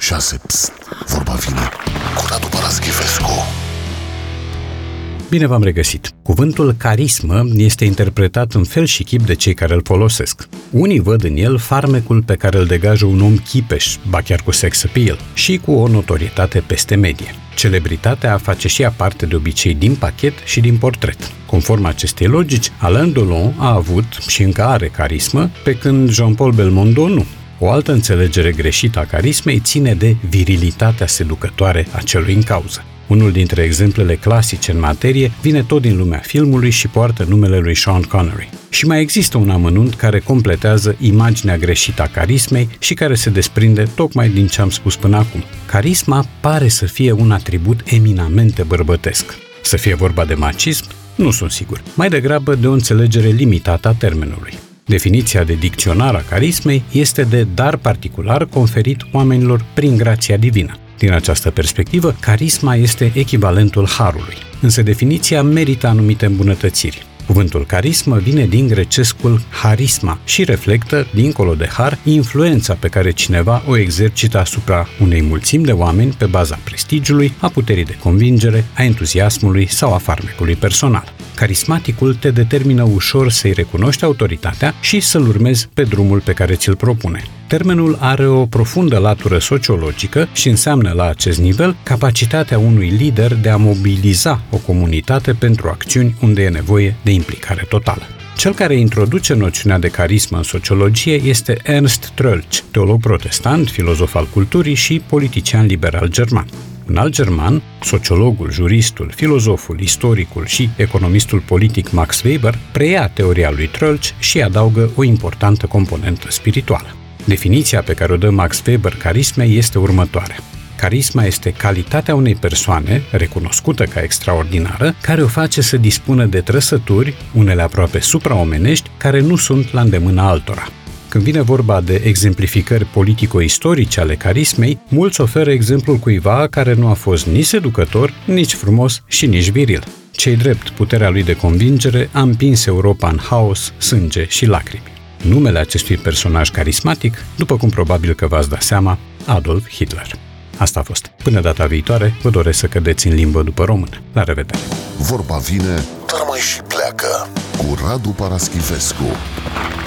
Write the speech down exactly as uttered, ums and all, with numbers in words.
șase. Psst, vorba vine cu Radu Paraschivescu. Bine v-am regăsit! Cuvântul carismă este interpretat în fel și chip de cei care îl folosesc. Unii văd în el farmecul pe care îl degajă un om chipeș, ba chiar cu sex appeal, și cu o notorietate peste medie. Celebritatea face și ea parte de obicei din pachet și din portret. Conform acestei logici, Alain Delon a avut și încă are carismă, pe când Jean-Paul Belmondo nu. O altă înțelegere greșită a carismei ține de virilitatea seducătoare a celui în cauză. Unul dintre exemplele clasice în materie vine tot din lumea filmului și poartă numele lui Sean Connery. Și mai există un amănunt care completează imaginea greșită a carismei și care se desprinde tocmai din ce am spus până acum. Carisma pare să fie un atribut eminamente bărbătesc. Să fie vorba de macism? Nu sunt sigur. Mai degrabă de o înțelegere limitată a termenului. Definiția de dicționar a carismei este de dar particular conferit oamenilor prin grația divină. Din această perspectivă, carisma este echivalentul harului, însă definiția merită anumite îmbunătățiri. Cuvântul carismă vine din grecescul harisma și reflectă, dincolo de har, influența pe care cineva o exercită asupra unei mulțimi de oameni pe baza prestigiului, a puterii de convingere, a entuziasmului sau a farmecului personal. Carismaticul te determină ușor să-i recunoști autoritatea și să-l urmezi pe drumul pe care ți-l propune. Termenul are o profundă latură sociologică și înseamnă la acest nivel capacitatea unui lider de a mobiliza o comunitate pentru acțiuni unde e nevoie de implicare totală. Cel care introduce noțiunea de carismă în sociologie este Ernst Troeltsch, teolog protestant, filozof al culturii și politician liberal german. Un alt german, sociologul, juristul, filozoful, istoricul și economistul politic Max Weber, preia teoria lui Troeltsch și adaugă o importantă componentă spirituală. Definiția pe care o dă Max Weber carismei este următoarea. Carisma este calitatea unei persoane, recunoscută ca extraordinară, care o face să dispună de trăsături, unele aproape supraomenești, care nu sunt la îndemâna altora. Când vine vorba de exemplificări politico-istorice ale carismei, mulți oferă exemplul cuiva care nu a fost nici seducător, nici frumos și nici viril. Ce-i drept, puterea lui de convingere a împins Europa în haos, sânge și lacrimi. Numele acestui personaj carismatic, după cum probabil că v-ați dat seama, Adolf Hitler. Asta a fost. Până data viitoare, vă doresc să cădeți în limbă după română. La revedere! Vorba vine, dar mai și pleacă cu Radu Paraschivescu.